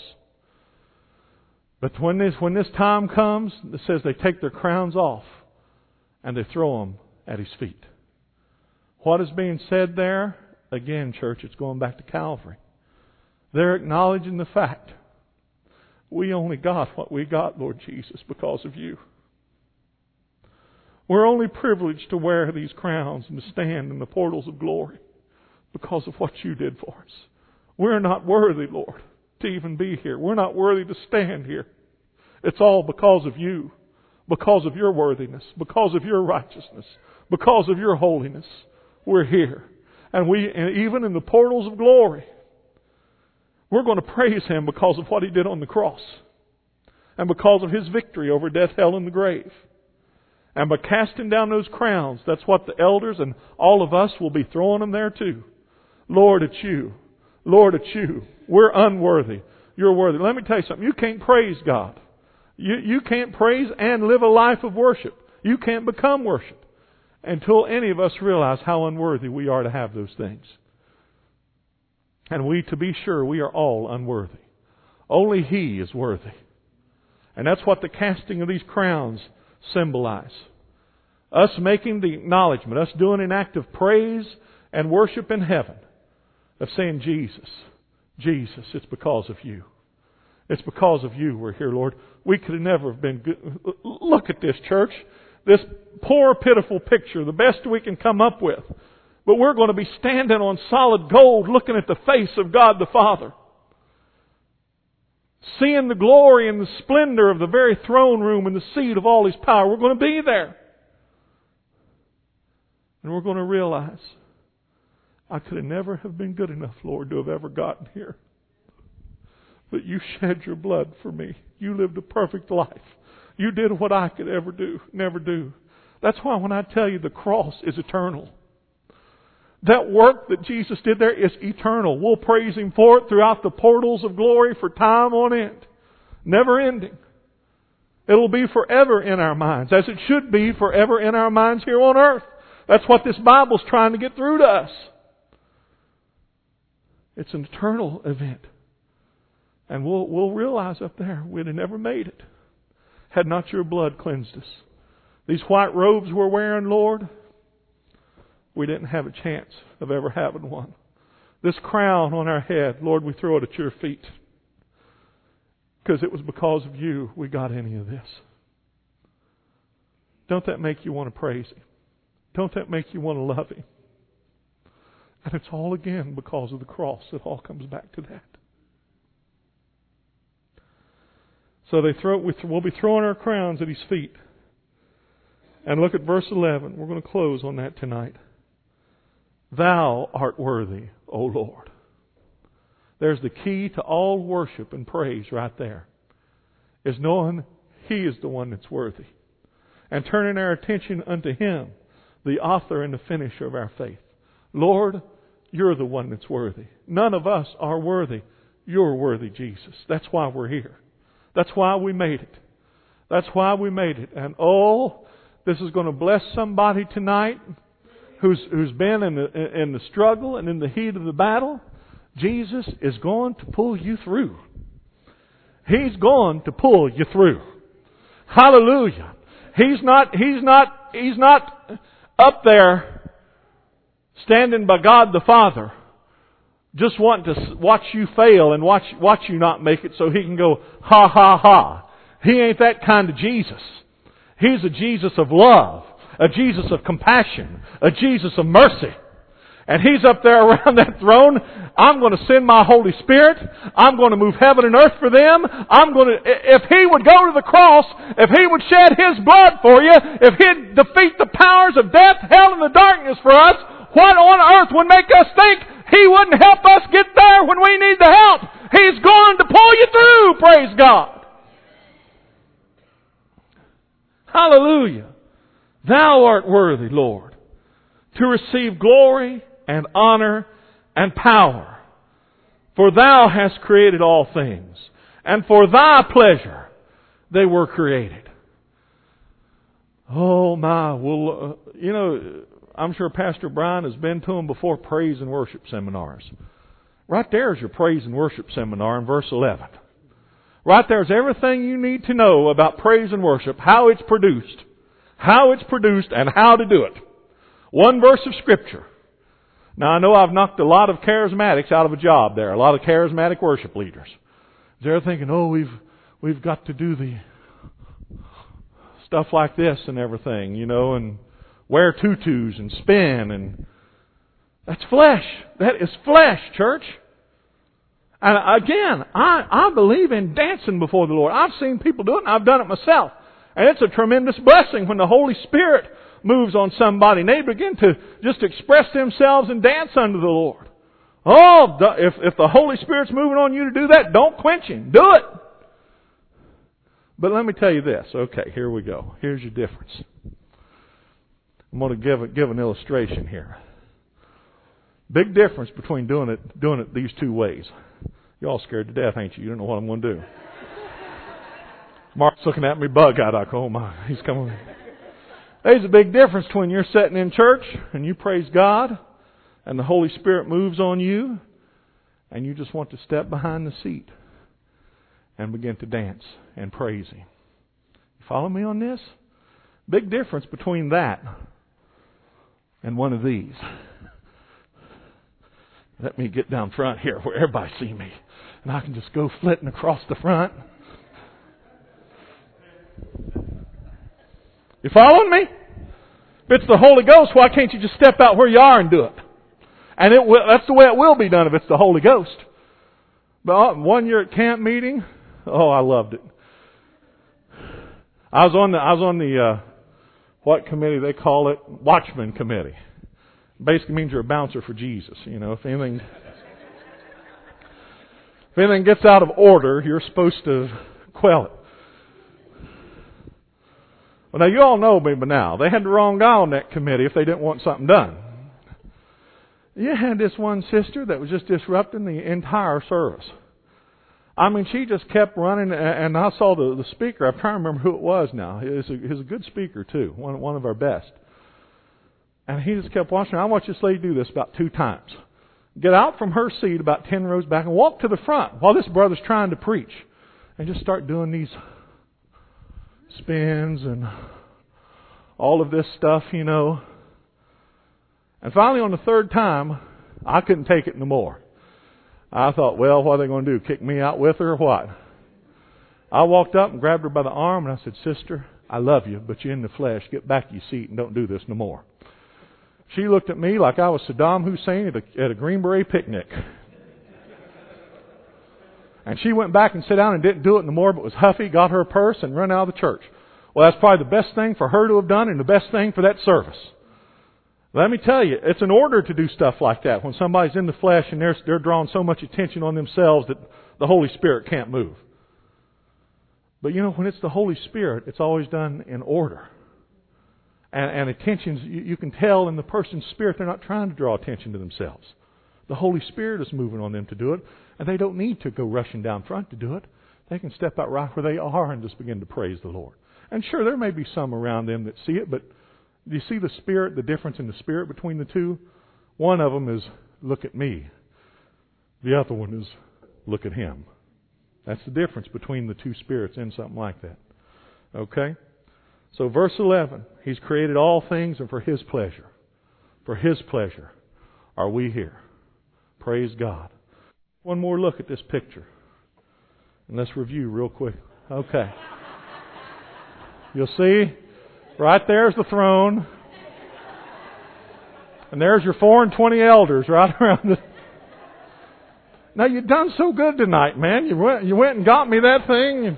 But when this time comes, it says they take their crowns off and they throw them at His feet. What is being said there? Again, church, it's going back to Calvary. They're acknowledging the fact we only got what we got, Lord Jesus, because of You. We're only privileged to wear these crowns and to stand in the portals of glory because of what You did for us. We're not worthy, Lord, to even be here. We're not worthy to stand here. It's all because of You, because of Your worthiness, because of Your righteousness, because of Your holiness. We're here. And even in the portals of glory, we're going to praise Him because of what He did on the cross and because of His victory over death, hell, and the grave. And by casting down those crowns, that's what the elders and all of us will be throwing them there too. Lord, it's You. Lord, it's You. We're unworthy. You're worthy. Let me tell you something. You can't praise God. You can't praise and live a life of worship. You can't become worship until any of us realize how unworthy we are to have those things. And to be sure, we are all unworthy. Only He is worthy. And that's what the casting of these crowns symbolize. Us making the acknowledgement, us doing an act of praise and worship in heaven, of saying, Jesus, Jesus, it's because of You. It's because of You we're here, Lord. We could have never have been good. Look at this, church. This poor, pitiful picture, the best we can come up with. But we're going to be standing on solid gold looking at the face of God the Father. seeing the glory and the splendor of the very throne room and the seat of all His power. We're going to be there. And we're going to realize, I could have never have been good enough, Lord, to have ever gotten here. But You shed Your blood for me. You lived a perfect life. You did what I could never do. That's why when I tell you the cross is eternal. That work that Jesus did there is eternal. We'll praise Him for it throughout the portals of glory for time on end. Never ending. It'll be forever in our minds, as it should be forever in our minds here on earth. That's what this Bible's trying to get through to us. It's an eternal event. And we'll realize up there we'd have never made it had not Your blood cleansed us. These white robes we're wearing, Lord, we didn't have a chance of ever having one. This crown on our head, Lord, we throw it at Your feet. Because it was because of You we got any of this. Don't that make you want to praise Him? Don't that make you want to love Him? And it's all again because of the cross. It all comes back to that. So we'll be throwing our crowns at His feet. And look at verse 11. We're going to close on that tonight. Thou art worthy, O Lord. There's the key to all worship and praise right there. Is knowing He is the one that's worthy. And turning our attention unto Him, the author and the finisher of our faith. Lord, You're the one that's worthy. None of us are worthy. You're worthy, Jesus. That's why we're here. That's why we made it. That's why we made it. And this is going to bless somebody tonight who's been in the struggle and in the heat of the battle. Jesus is going to pull you through. He's going to pull you through. Hallelujah. He's not up there standing by God the Father just wanting to watch you fail and watch you not make it so He can go, ha, ha, ha. He ain't that kind of Jesus. He's a Jesus of love, a Jesus of compassion, a Jesus of mercy. And He's up there around that throne. I'm going to send My Holy Spirit. I'm going to move heaven and earth for them. If He would go to the cross, if He would shed His blood for you, if He'd defeat the powers of death, hell, and the darkness for us, what on earth would make us think He wouldn't help us get there when we need the help? He's going to pull you through, praise God. Hallelujah. Thou art worthy, Lord, to receive glory and honor and power. For Thou hast created all things, and for Thy pleasure they were created. Oh my, well, I'm sure Pastor Brian has been to them before, praise and worship seminars. Right there's your praise and worship seminar in verse 11. Right there's everything you need to know about praise and worship, how it's produced, and how to do it. One verse of Scripture. Now I know I've knocked a lot of charismatics out of a job there, a lot of charismatic worship leaders. They're thinking, we've got to do the stuff like this and everything, and wear tutus and spin, and that's flesh. That is flesh, church. And again, I believe in dancing before the Lord. I've seen people do it, and I've done it myself. And it's a tremendous blessing when the Holy Spirit moves on somebody and they begin to just express themselves and dance unto the Lord. Oh, if the Holy Spirit's moving on you to do that, don't quench Him. Do it. But let me tell you this. Okay, here we go. Here's your difference. I'm going to give an illustration here. Big difference between doing it these two ways. You're all scared to death, ain't you? You don't know what I'm going to do. Mark's looking at me bug-eyed like, oh my, he's coming. There's a big difference between you're sitting in church and you praise God and the Holy Spirit moves on you and you just want to step behind the seat and begin to dance and praise Him. You follow me on this? Big difference between that and one of these. Let me get down front here where everybody see me. And I can just go flitting across the front. You following me? If it's the Holy Ghost, why can't you just step out where you are and do it? And that's the way it will be done if it's the Holy Ghost. But one year at camp meeting, Oh, I loved it. I was on the what committee they call it? Watchman committee. Basically means you're a bouncer for Jesus. If anything gets out of order, you're supposed to quell it. Well, now you all know me by now. They had the wrong guy on that committee if they didn't want something done. You had this one sister that was just disrupting the entire service. I mean, she just kept running, and I saw the speaker. I'm trying to remember who it was now. He's a good speaker, too, one of our best. And he just kept watching. I watched this lady do this about 2 times. Get out from her seat about 10 rows back and walk to the front while this brother's trying to preach. And just start doing these spins and all of this stuff, And finally, on the 3rd time, I couldn't take it no more. I thought, well, what are they going to do? Kick me out with her or what? I walked up and grabbed her by the arm and I said, "Sister, I love you, but you're in the flesh. Get back to your seat and don't do this no more." She looked at me like I was Saddam Hussein at a Green Beret picnic. And she went back and sat down and didn't do it no more, but was huffy, got her purse, and run out of the church. Well, that's probably the best thing for her to have done and the best thing for that service. Let me tell you, it's an order to do stuff like that when somebody's in the flesh and they're drawing so much attention on themselves that the Holy Spirit can't move. But when it's the Holy Spirit, it's always done in order. And attentions, you can tell in the person's spirit they're not trying to draw attention to themselves. The Holy Spirit is moving on them to do it, and they don't need to go rushing down front to do it. They can step out right where they are and just begin to praise the Lord. And sure, there may be some around them that see it, but do you see the spirit, the difference in the spirit between the two? One of them is, look at me. The other one is, look at him. That's the difference between the two spirits in something like that. Okay? So verse 11, He's created all things and for His pleasure. For His pleasure are we here. Praise God. One more look at this picture. And let's review real quick. Okay. You'll see, right there's the throne. And there's your 4 and 20 elders right around it. Now, you've done so good tonight, man. You went and got me that thing.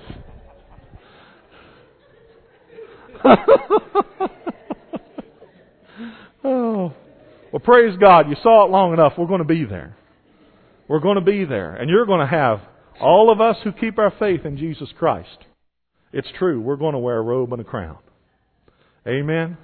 Oh. Well, praise God. You saw it long enough. We're going to be there. We're going to be there. And you're going to have all of us who keep our faith in Jesus Christ. It's true. We're going to wear a robe and a crown. Amen?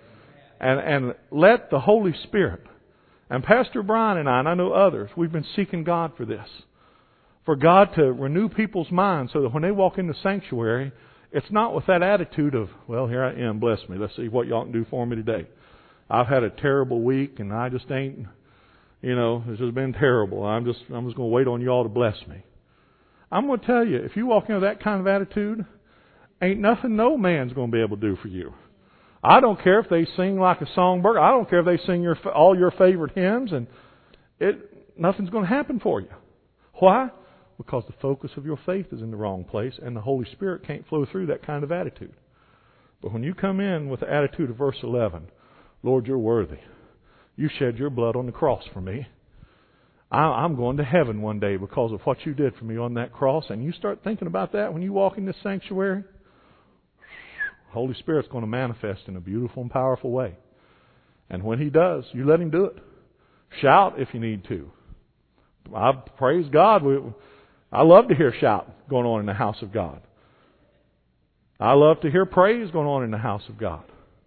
And let the Holy Spirit, and Pastor Brian and I know others, we've been seeking God for this. For God to renew people's minds so that when they walk in the sanctuary, it's not with that attitude of, well, here I am, bless me. Let's see what y'all can do for me today. I've had a terrible week and I just ain't, it's just been terrible. I'm just going to wait on y'all to bless me. I'm going to tell you, if you walk into that kind of attitude, ain't nothing no man's going to be able to do for you. I don't care if they sing like a songbird. I don't care if they sing all your favorite hymns, and nothing's going to happen for you. Why? Because the focus of your faith is in the wrong place, and the Holy Spirit can't flow through that kind of attitude. But when you come in with the attitude of verse 11, Lord, you're worthy. You shed your blood on the cross for me. I'm going to heaven one day because of what you did for me on that cross. And you start thinking about that when you walk in this sanctuary, the Holy Spirit's going to manifest in a beautiful and powerful way. And when He does, you let Him do it. Shout if you need to. I praise God. I love to hear shout going on in the house of God. I love to hear praise going on in the house of God.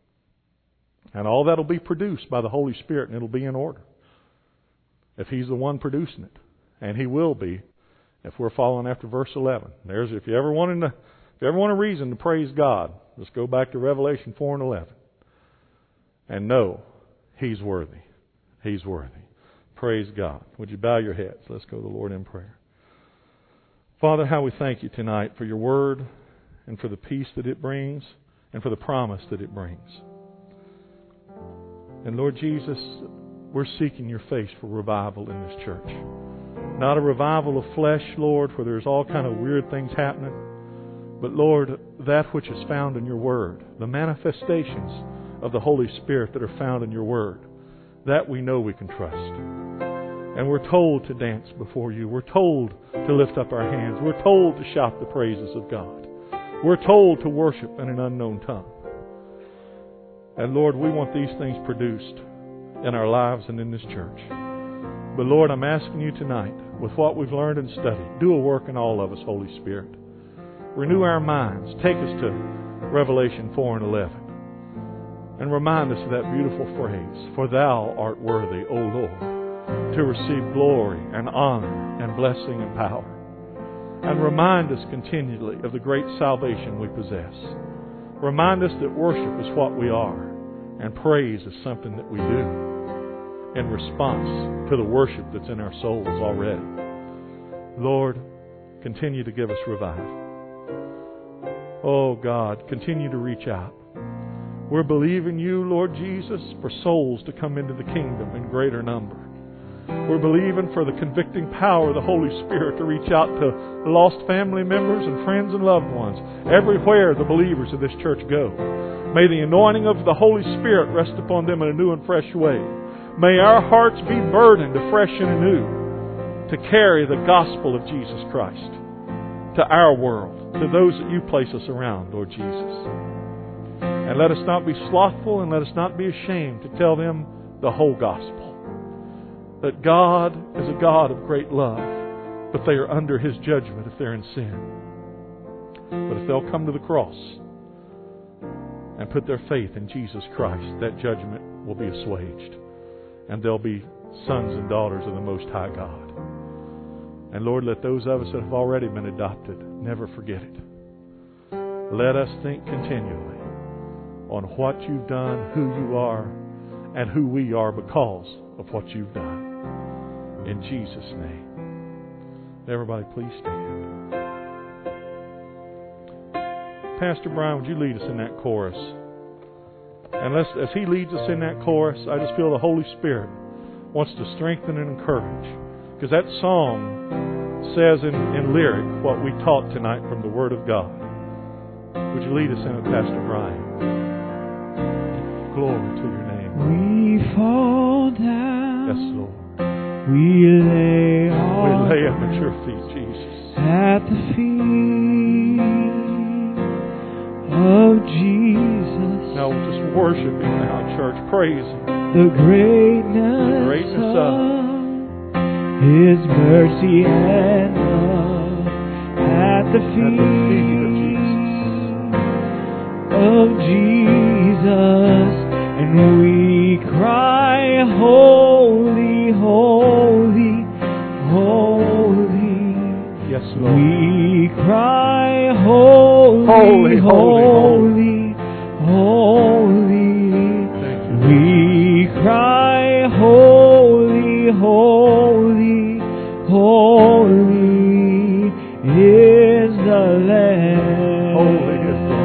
And all that will be produced by the Holy Spirit, and it'll be in order. If He's the one producing it. And He will be if we're following after verse 11. If you ever want a reason to praise God, just go back to Revelation 4 and 11. And know He's worthy. He's worthy. Praise God. Would you bow your heads? Let's go to the Lord in prayer. Father, how we thank You tonight for Your Word and for the peace that it brings and for the promise that it brings. And Lord Jesus, we're seeking Your face for revival in this church. Not a revival of flesh, Lord, where there's all kind of weird things happening. But Lord, that which is found in Your Word, the manifestations of the Holy Spirit that are found in Your Word, that we know we can trust. And we're told to dance before you. We're told to lift up our hands. We're told to shout the praises of God. We're told to worship in an unknown tongue. And Lord, we want these things produced in our lives and in this church. But Lord, I'm asking you tonight, with what we've learned and studied, do a work in all of us, Holy Spirit. Renew our minds. Take us to Revelation 4 and 11. And remind us of that beautiful phrase, "For thou art worthy, O Lord, to receive glory and honor and blessing and power." And remind us continually of the great salvation we possess. Remind us that worship is what we are, and praise is something that we do in response to the worship that's in our souls already. Lord, continue to give us revival. Oh God, continue to reach out. We're believing you, Lord Jesus, for souls to come into the kingdom in greater number. We're believing for the convicting power of the Holy Spirit to reach out to lost family members and friends and loved ones everywhere the believers of this church go. May the anointing of the Holy Spirit rest upon them in a new and fresh way. May our hearts be burdened afresh and anew to carry the gospel of Jesus Christ to our world, to those that you place us around, Lord Jesus. And let us not be slothful, and let us not be ashamed to tell them the whole gospel. That God is a God of great love, but they are under His judgment if they're in sin. But if they'll come to the cross and put their faith in Jesus Christ, that judgment will be assuaged. And they'll be sons and daughters of the Most High God. And Lord, let those of us that have already been adopted never forget it. Let us think continually on what you've done, who you are, and who we are because of what you've done. In Jesus' name. Everybody please stand. Pastor Brian, would you lead us in that chorus? And as he leads us in that chorus, I just feel the Holy Spirit wants to strengthen and encourage. Because that song says in lyric what we taught tonight from the Word of God. Would you lead us in it, Pastor Brian? Glory to your name. We fall down. Yes, Lord. We lay them at your feet, Jesus. At the feet of Jesus. Now we'll just worship Him now, church. Praise Him. The greatness of His mercy and love at the feet of Jesus. And we cry, holy, holy, holy. Yes, Lord. We cry, holy, holy, holy, holy. We cry, holy, holy, holy is the Lamb. Holy is the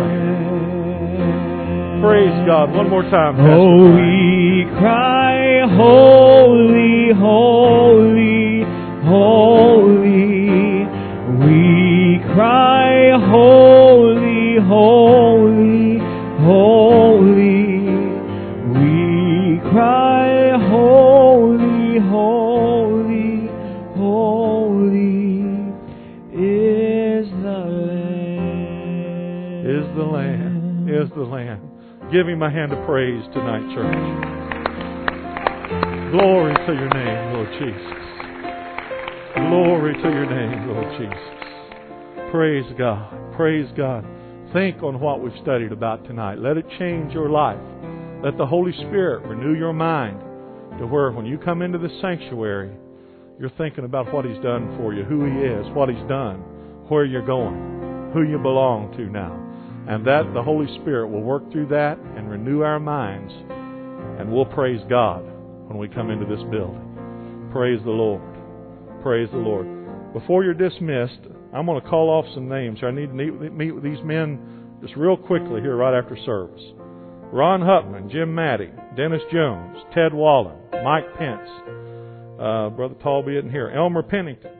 Lamb. Praise God. One more time, Pastor Oh, Brian. we cry, holy, holy, holy. We cry, holy, holy, holy. We cry, holy, holy, holy is the Lamb. Is the Lamb. Is the Lamb. Give Him a hand of praise tonight, church. Glory to your name, Lord Jesus. Glory to your name, Lord Jesus. Praise God. Praise God. Think on what we've studied about tonight. Let it change your life. Let the Holy Spirit renew your mind to where when you come into the sanctuary, you're thinking about what He's done for you, who He is, what He's done, where you're going, who you belong to now. And that the Holy Spirit will work through that and renew our minds. And we'll praise God when we come into this building. Praise the Lord. Praise the Lord. Before you're dismissed, I'm going to call off some names. I need to meet with these men just real quickly here right after service. Ron Hupman, Jim Maddy, Dennis Jones, Ted Wallen, Mike Pence, Brother Talby isn't here, Elmer Pennington,